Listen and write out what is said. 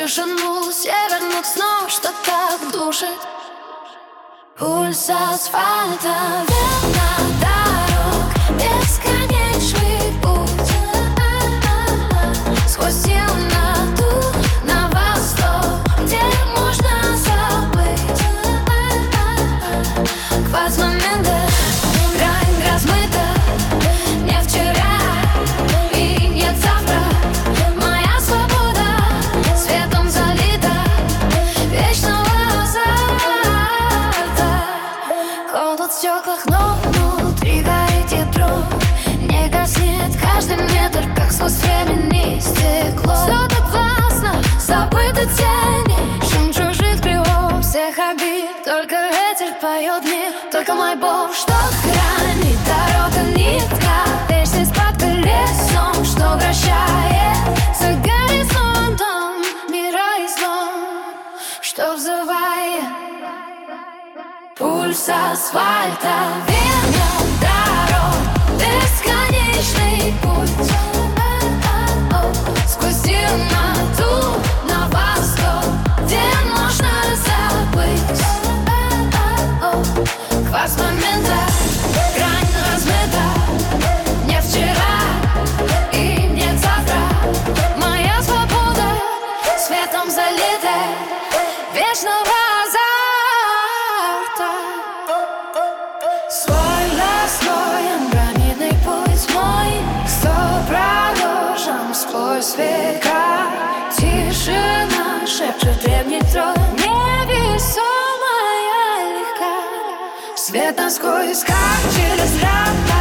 тишину северных снов, что так душит. Пульс асфальта, вена дорог, бесконечный путь. Сквозь темноту на восток, где можно забыть. Кварц момента, грань размыта. Не вчера и нет завтра. Моя свобода светом залита вечного азарта. Холод в стеклах, но внутри горит ядро. Не гаснет каждый метр, как сквозь времени стекло. Все так властно, забыты тени, шум чужих крылов, всех обид. Только ветер поет мне, только мой Бог, что хранит. Дорога нитка, вечность под колесом, что вращает за горизонтом мира и слом, что взывает. Пульс асфальта, вена дорог, бесконечный путь. Сквозь темноту на восток, где можно забыть. Кварц момента, грань размыта. Не вчера и нет завтра. Моя свобода светом залита вечного азарта. Свой настроен гранитный путь мой, кто проложен сквозь века. Тишина шепчет древний трон, невесомая легка. Свет насквозь, как через рак.